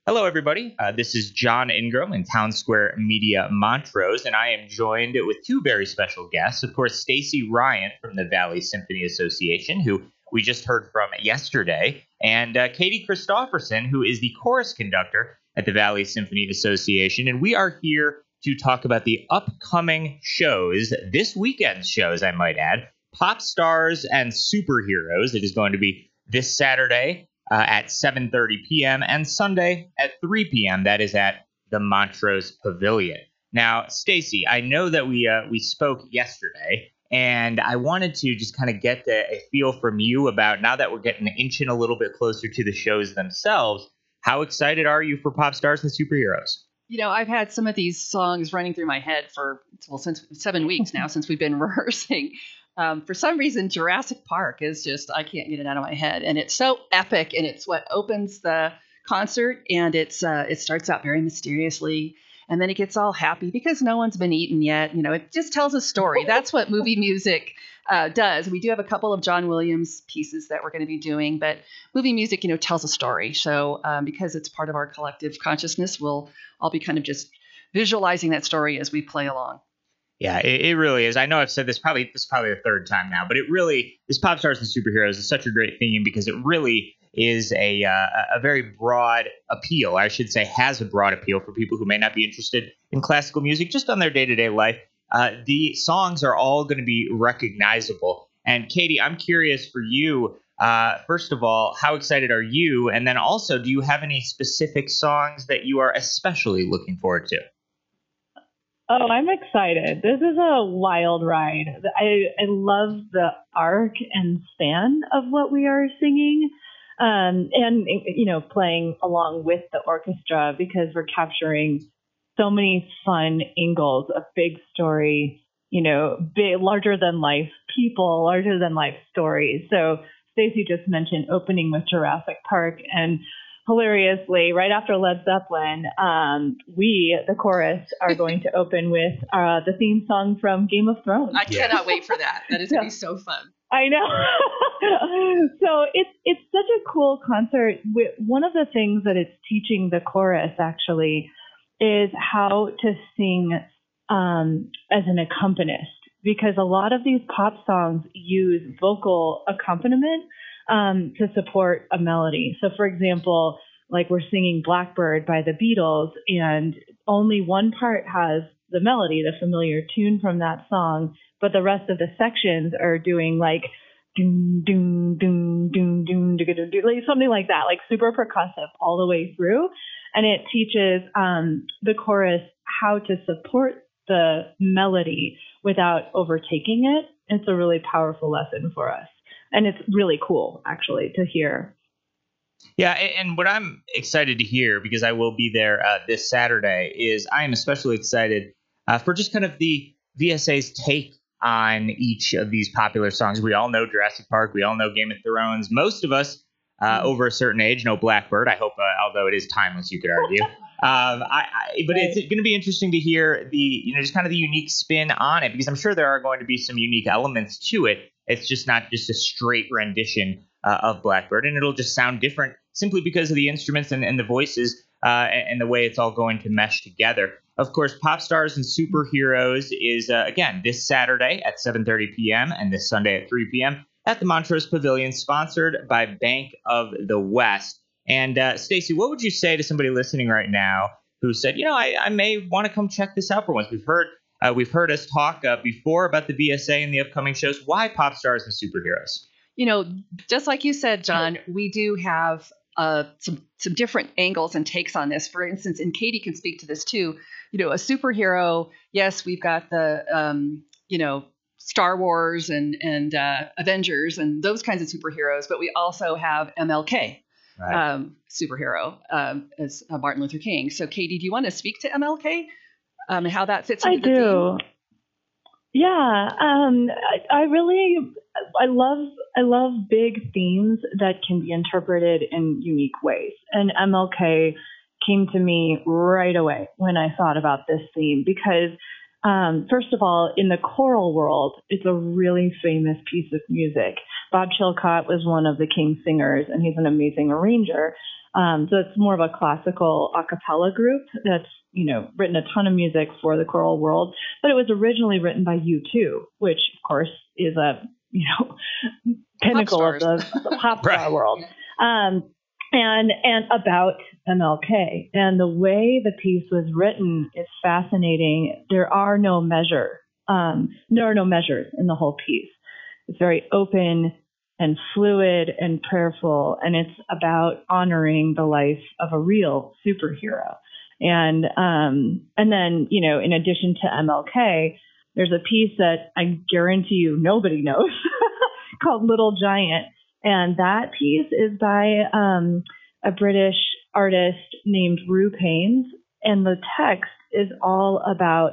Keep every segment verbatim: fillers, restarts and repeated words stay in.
Hello, everybody. Uh, this is John Ingram in Town Square Media Montrose, and I am joined with two very special guests. Of course, Stacy Ryan from the Valley Symphony Association, who we just heard from yesterday, and uh, Katie Christofferson, who is the chorus conductor at the Valley Symphony Association. And we are here to talk about the upcoming shows, this weekend's shows, I might add, Pop Stars and Superheroes. It is going to be this Saturday Uh, at seven thirty p.m. and Sunday at three p.m. That is at the Montrose Pavilion. Now, Stacy, I know that we uh, we spoke yesterday, and I wanted to just kind of get the, a feel from you about, now that we're getting inching a little bit closer to the shows themselves, how excited are you for Pop Stars and Superheroes? You know, I've had some of these songs running through my head for, well, since seven weeks now, since we've been rehearsing. Um, for some reason, Jurassic Park is just, I can't get it out of my head. And it's so epic, and it's what opens the concert, and it's uh, it starts out very mysteriously, and then it gets all happy because no one's been eaten yet. You know, it just tells a story. That's what movie music uh, does. We do have a couple of John Williams pieces that we're going to be doing, but movie music, you know, tells a story. So um, because it's part of our collective consciousness, we'll all be kind of just visualizing that story as we play along. Yeah, it, it really is. I know I've said this probably this is probably the third time now, but it really, this Pop Stars and Superheroes is such a great theme because it really is a uh, a very broad appeal. I should say has a broad appeal for people who may not be interested in classical music just on their day-to-day life. Uh, the songs are all going to be recognizable. And Katie, I'm curious for you, uh, first of all, how excited are you? And then also, do you have any specific songs that you are especially looking forward to? Oh, I'm excited. This is a wild ride. I, I love the arc and span of what we are singing, um, and, you know, playing along with the orchestra, because we're capturing so many fun angles of big story, you know, big, larger than life people, larger than life stories. So Stacey just mentioned opening with Jurassic Park, and hilariously, right after Led Zeppelin, um, we, the chorus, are going to open with uh, the theme song from Game of Thrones. I cannot wait for that. That is going to be so fun. I know. So it's it's such a cool concert. One of the things that it's teaching the chorus, actually, is how to sing um, as an accompanist, because a lot of these pop songs use vocal accompaniment Um, to support a melody. So, for example, like we're singing Blackbird by the Beatles, and only one part has the melody, the familiar tune from that song, but the rest of the sections are doing like doom, doom, doom, doom, doom, doom, doom, doom, like something like that, like super percussive all the way through. And it teaches um, the chorus how to support the melody without overtaking it. It's a really powerful lesson for us. And it's really cool, actually, to hear. Yeah, and what I'm excited to hear, because I will be there uh, this Saturday, is I am especially excited uh, for just kind of the V S A's take on each of these popular songs. We all know Jurassic Park. We all know Game of Thrones. Most of us uh, over a certain age know Blackbird. I hope, uh, although it is timeless, you could argue. um, I, I, but right. It's going to be interesting to hear the, you know, just kind of the unique spin on it, because I'm sure there are going to be some unique elements to it. It's just not just a straight rendition uh, of Blackbird, and it'll just sound different simply because of the instruments and, and the voices uh, and, and the way it's all going to mesh together. Of course, Pop Stars and Superheroes is, uh, again, this Saturday at seven thirty p.m. and this Sunday at three p.m. at the Montrose Pavilion, sponsored by Bank of the West. And uh, Stacy, what would you say to somebody listening right now who said, you know, I, I may want to come check this out for once? We've heard Uh, we've heard us talk uh, before about the V S A and the upcoming shows. Why Pop Stars and Superheroes? You know, just like you said, John, we do have uh, some some different angles and takes on this. For instance, and Katie can speak to this too. You know, a superhero. Yes, we've got the um, you know Star Wars and and uh, Avengers and those kinds of superheroes, but we also have M L K. Right. Um, superhero um, as uh, Martin Luther King. So, Katie, do you want to speak to M L K? Um, and how that fits into I the do. theme? Yeah, um, I, I really, I love, I love big themes that can be interpreted in unique ways. And M L K came to me right away when I thought about this theme, because Um, first of all, in the choral world, it's a really famous piece of music. Bob Chilcott was one of the King singers, and he's an amazing arranger. Um, so it's more of a classical a cappella group that's, you know, written a ton of music for the choral world. But it was originally written by U two, which, of course, is a, you know, pinnacle of the, of the pop star Right. world. Um, and and about M L K. And the way the piece was written is fascinating. There are no measure, um, there are no measures in the whole piece. It's very open and fluid and prayerful, and it's about honoring the life of a real superhero. And um, and then, you know, in addition to M L K, there's a piece that I guarantee you nobody knows called Little Giant. And that piece is by um, a British artist named Rue Paines. And the text is all about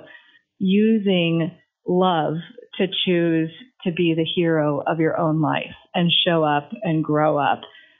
using love to choose to be the hero of your own life and show up and grow up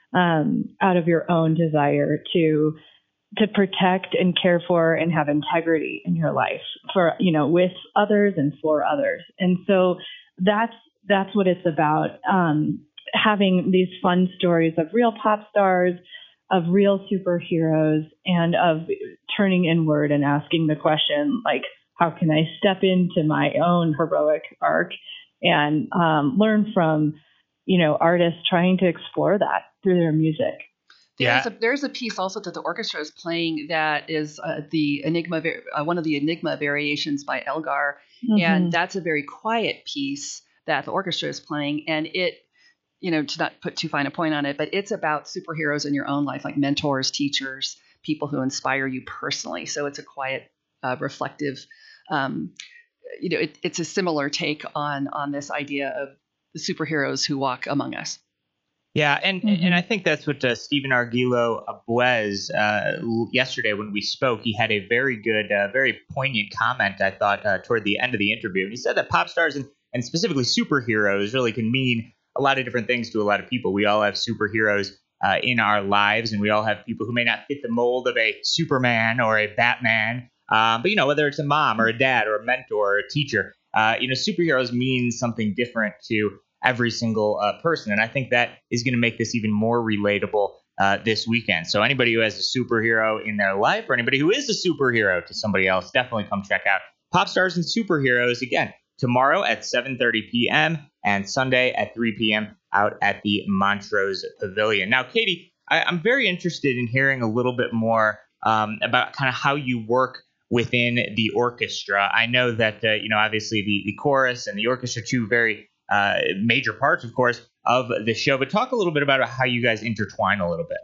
um, out of your own desire to to protect and care for and have integrity in your life for, you know, with others and for others. And so that's that's what it's about. Um, having these fun stories of real pop stars, of real superheroes, and of turning inward and asking the question, like, how can I step into my own heroic arc and um, learn from, you know, artists trying to explore that through their music. Yeah. There's a, there's a piece also that the orchestra is playing that is uh, the Enigma, uh, one of the Enigma variations by Elgar, Mm-hmm. and that's a very quiet piece that the orchestra is playing, and it, you know, to not put too fine a point on it, but it's about superheroes in your own life, like mentors, teachers, people who inspire you personally. So it's a quiet, uh, reflective, um, you know, it, it's a similar take on on this idea of the superheroes who walk among us. Yeah, and Mhm. and I think that's what uh, Stephen Arguello Buez uh, l- yesterday when we spoke, he had a very good, uh, very poignant comment, I thought, uh, toward the end of the interview. And he said that pop stars and, and specifically superheroes really can mean a lot of different things to a lot of people. We all have superheroes uh, in our lives, and we all have people who may not fit the mold of a Superman or a Batman. Um, but, you know, whether it's a mom or a dad or a mentor or a teacher, uh, you know, superheroes mean something different to every single uh, person. And I think that is going to make this even more relatable uh, this weekend. So anybody who has a superhero in their life or anybody who is a superhero to somebody else, definitely come check out Pop Stars and Superheroes again tomorrow at seven thirty p.m. and Sunday at three p.m. out at the Montrose Pavilion. Now, Katie, I, I'm very interested in hearing a little bit more um, about kind of how you work within the orchestra. I know that, uh, you know, obviously the, the chorus and the orchestra, two very uh, major parts, of course, of the show. But talk a little bit about how you guys intertwine a little bit.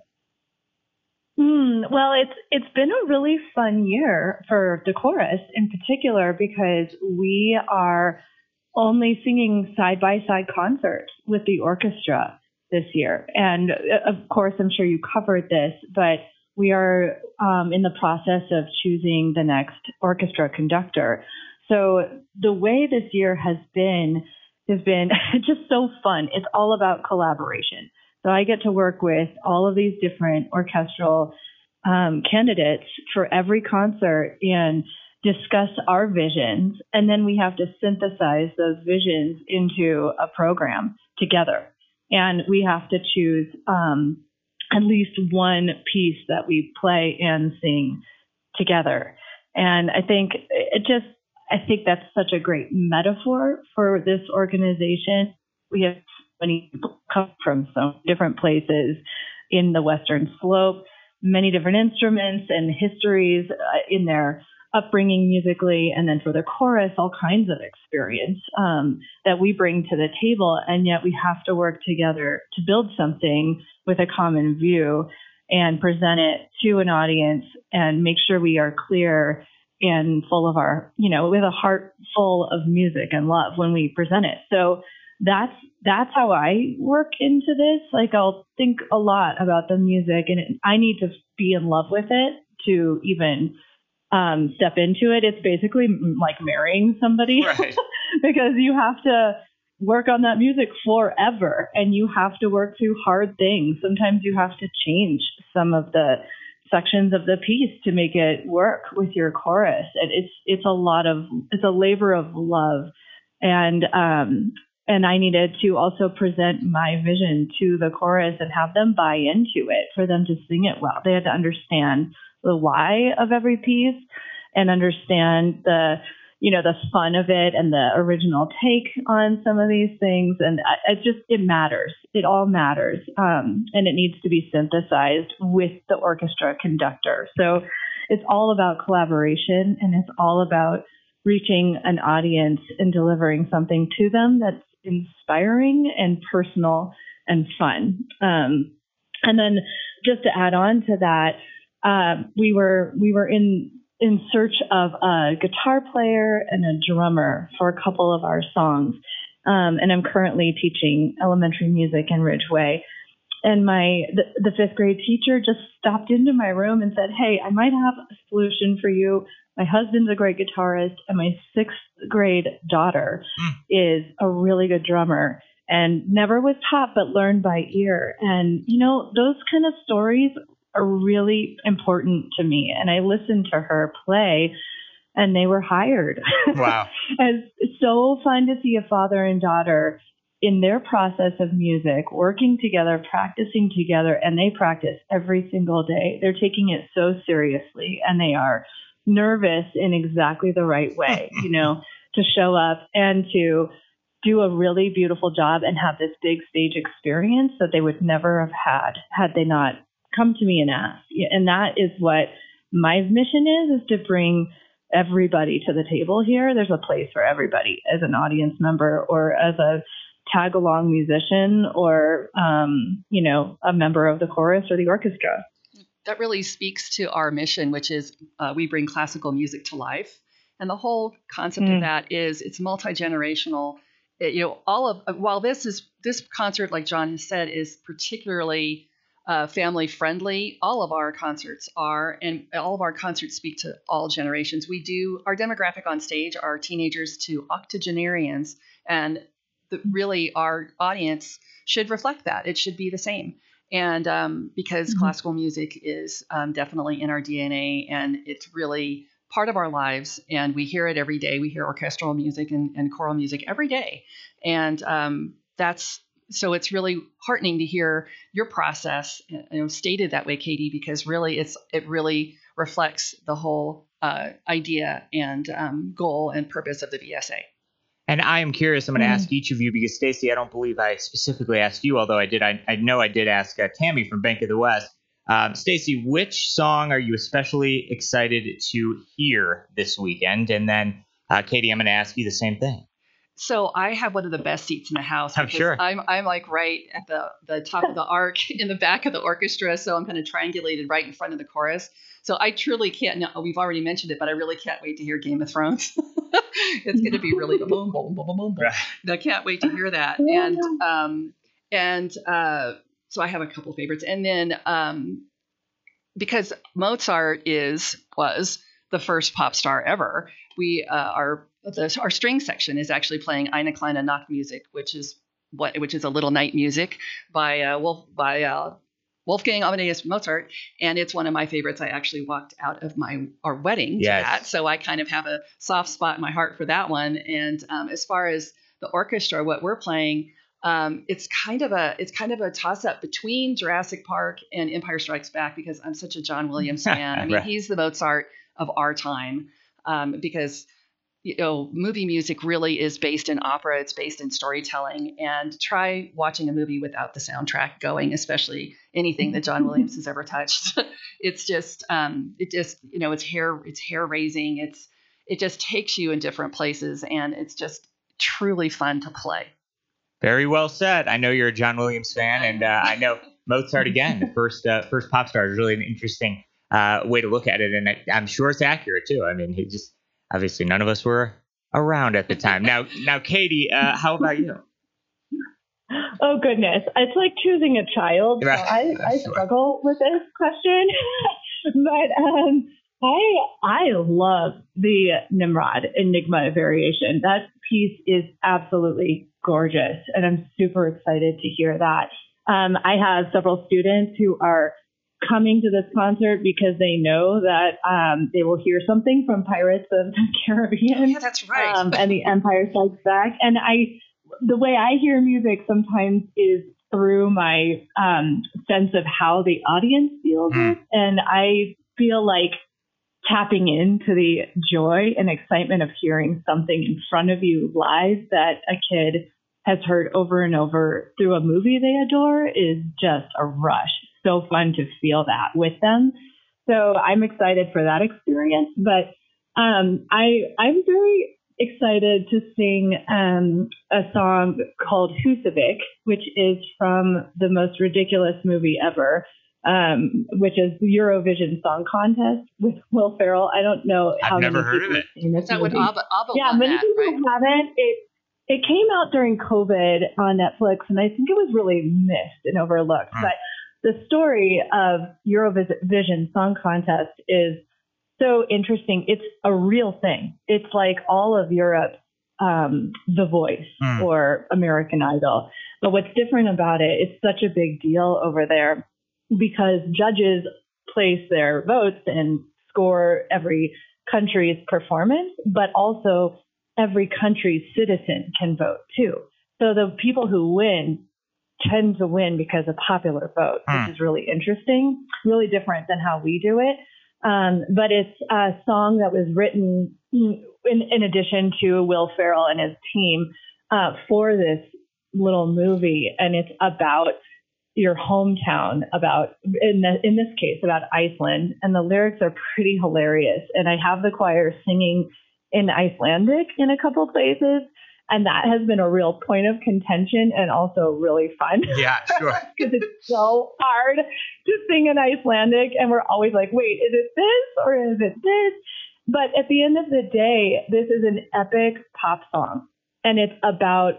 Mm, well, it's it's been a really fun year for the chorus in particular because we are only singing side-by-side concerts with the orchestra this year. And uh, of course, I'm sure you covered this, but we are um, in the process of choosing the next orchestra conductor. So the way this year has been has been just so fun. It's all about collaboration. So I get to work with all of these different orchestral um, candidates for every concert and discuss our visions. And then we have to synthesize those visions into a program together. And we have to choose um, at least one piece that we play and sing together. And I think it just, I think that's such a great metaphor for this organization. We have many people come from so different places in the Western Slope, many different instruments and histories uh, in their upbringing musically, and then for the chorus, all kinds of experience um, that we bring to the table, and yet we have to work together to build something with a common view and present it to an audience and make sure we are clear and full of our, you know, with a heart full of music and love when we present it. So that's that's how I work into this. Like I'll think a lot about the music, and it, I need to be in love with it to even um, step into it. It's basically like marrying somebody, Right. because you have to work on that music forever, and you have to work through hard things. Sometimes you have to change some of the sections of the piece to make it work with your chorus. And it's it's a lot of it's a labor of love, and um, and I needed to also present my vision to the chorus and have them buy into it for them to sing it well. They had to understand the why of every piece and understand the you know, the fun of it and the original take on some of these things. And it just, it matters. It all matters. Um, and it needs to be synthesized with the orchestra conductor. So it's all about collaboration, and it's all about reaching an audience and delivering something to them that's inspiring and personal and fun. Um, and then just to add on to that, uh, we were, we were in, in search of a guitar player and a drummer for a couple of our songs. Um, and I'm currently teaching elementary music in Ridgeway. And my the, the fifth grade teacher just stopped into my room and said, hey, I might have a solution for you. My husband's a great guitarist, and my sixth grade daughter mm. is a really good drummer and never was taught but learned by ear. And, you know, those kind of stories are really important to me. And I listened to her play, and they were hired. Wow. And it's so fun to see a father and daughter in their process of music, working together, practicing together, and they practice every single day. They're taking it so seriously, and they are nervous in exactly the right way, you know, to show up and to do a really beautiful job and have this big stage experience that they would never have had had they not come to me and ask. And that is what my mission is, is to bring everybody to the table here. There's a place for everybody as an audience member or as a tag along musician or, um, you know, a member of the chorus or the orchestra. That really speaks to our mission, which is uh, we bring classical music to life. And the whole concept mm. of that is it's multi-generational. It, you know, all of, while this is, this concert, like John has said, is particularly Uh, family friendly. All of our concerts are, and all of our concerts speak to all generations. We do, our demographic on stage are teenagers to octogenarians, and the, really our audience should reflect that. It should be the same. And um, because mm-hmm. classical music is um, definitely in our D N A, and it's really part of our lives, and we hear it every day. We hear orchestral music and, and choral music every day. And um, that's So it's really heartening to hear your process, you know, stated that way, Katie, because really it's it really reflects the whole uh, idea and um, goal and purpose of the V S A. And I am curious. I'm going to mm-hmm. ask each of you because, Stacy, I don't believe I specifically asked you, although I did. I, I know I did ask uh, Tammy from Bank of the West. Um, Stacy, which song are you especially excited to hear this weekend? And then, uh, Katie, I'm going to ask you the same thing. So I have one of the best seats in the house. I'm sure. I'm I'm like right at the, the top of the arc in the back of the orchestra. So I'm kind of triangulated right in front of the chorus. So I truly can't. No, we've already mentioned it, but I really can't wait to hear Game of Thrones. It's going to be really boom, boom, boom, boom, boom. Right. I can't wait to hear that. And um and uh, so I have a couple favorites. And then um, because Mozart is was the first pop star ever, we uh, are. The, our string section is actually playing Eine kleine Nachtmusik, which is what which is a little night music by uh, Wolf by uh, Wolfgang Amadeus Mozart, and it's one of my favorites. I actually walked out of my our wedding to yes. that, so I kind of have a soft spot in my heart for that one. And um, as far as the orchestra, what we're playing, um, it's kind of a it's kind of a toss up between Jurassic Park and Empire Strikes Back because I'm such a John Williams fan. I mean, right. he's the Mozart of our time um, because. You know, movie music really is based in opera. It's based in storytelling. And try watching a movie without the soundtrack going, especially anything that John Williams has ever touched. It's just, um, it just, you know, it's hair, it's hair raising. It's, it just takes you in different places, and it's just truly fun to play. Very well said. I know you're a John Williams fan, and uh, I know Mozart again, the first uh, first pop star, is really an interesting uh, way to look at it, and I, I'm sure it's accurate too. I mean, he just. Obviously, none of us were around at the time. Now, now, Katie, uh, how about you? Oh, goodness. It's like choosing a child. So I, I struggle with this question. but um, I I love the Nimrod Enigma variation. That piece is absolutely gorgeous, and I'm super excited to hear that. Um, I have several students who are coming to this concert because they know that um, they will hear something from Pirates of the Caribbean. Yeah, that's right. Um, and The Empire Strikes Back. And I, the way I hear music sometimes is through my um, sense of how the audience feels Mm. it. And I feel like tapping into the joy and excitement of hearing something in front of you live that a kid has heard over and over through a movie they adore is just a rush. So fun to feel that with them. So I'm excited for that experience. But um, I, I'm very excited to sing um, a song called Husavik, which is from the most ridiculous movie ever, um, which is the Eurovision Song Contest with Will Ferrell. I don't know how I've never many heard of people it. have seen this Is that what movie. Abba, Abba Yeah, won many that, people right? haven't. It it came out during COVID on Netflix, and I think it was really missed and overlooked. Hmm. But the story of Eurovision Song Contest is so interesting. It's a real thing. It's like all of Europe's um, The Voice Hmm. or American Idol. But what's different about it, it's such a big deal over there because judges place their votes and score every country's performance, but also every country's citizen can vote too. So the people who win tend to win because of popular vote, Hmm. which is really interesting, really different than how we do it. Um, but it's a song that was written in, in addition to Will Ferrell and his team uh, for this little movie, and it's about your hometown, about in the, in this case about Iceland, and the lyrics are pretty hilarious. And I have the choir singing in Icelandic in a couple places, and that has been a real point of contention and also really fun. Yeah, sure. Because it's so hard to sing in Icelandic, and we're always like, wait, is it this or is it this? But at the end of the day, this is an epic pop song, and it's about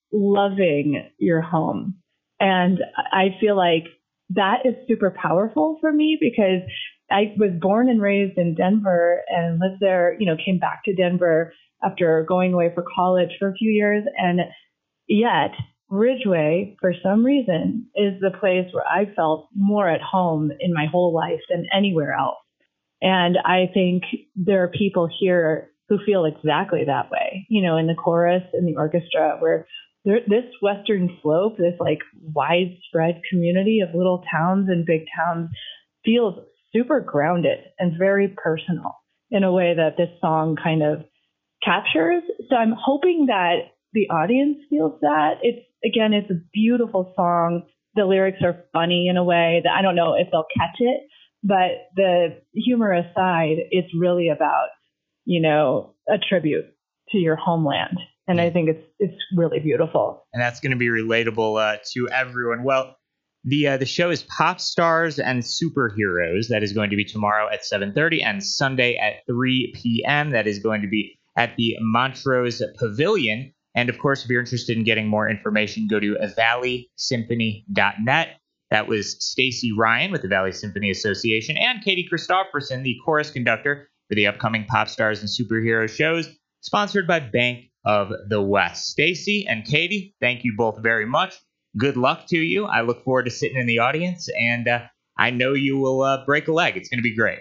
loving your home. And I feel like that is super powerful for me because I was born and raised in Denver and lived there, you know, came back to Denver after going away for college for a few years. And yet Ridgeway, for some reason, is the place where I felt more at home in my whole life than anywhere else. And I think there are people here who feel exactly that way, you know, in the chorus and the orchestra, where there, this Western Slope, this like widespread community of little towns and big towns feels super grounded and very personal in a way that this song kind of captures. So I'm hoping that the audience feels that. It's, again, it's a beautiful song. The lyrics are funny in a way that I don't know if they'll catch it, but the humor aside, it's really about, you know, a tribute to your homeland. And I think it's it's really beautiful. And that's going to be relatable uh, to everyone. Well, the uh, the show is Pop Stars and Superheroes. That is going to be tomorrow at seven thirty and Sunday at three p.m. That is going to be at the Montrose Pavilion. And of course, if you're interested in getting more information, go to valley symphony dot net. That was Stacy Ryan with the Valley Symphony Association and Katie Christopherson, the chorus conductor for the upcoming Pop Stars and Superheroes shows, sponsored by Bank of the West. Stacy and Katie, thank you both very much. Good luck to you. I look forward to sitting in the audience, and uh, I know you will uh, break a leg. It's going to be great.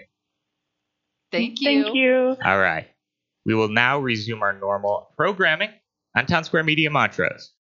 Thank you. Thank you. All right. We will now resume our normal programming on Town Square Media Montrose.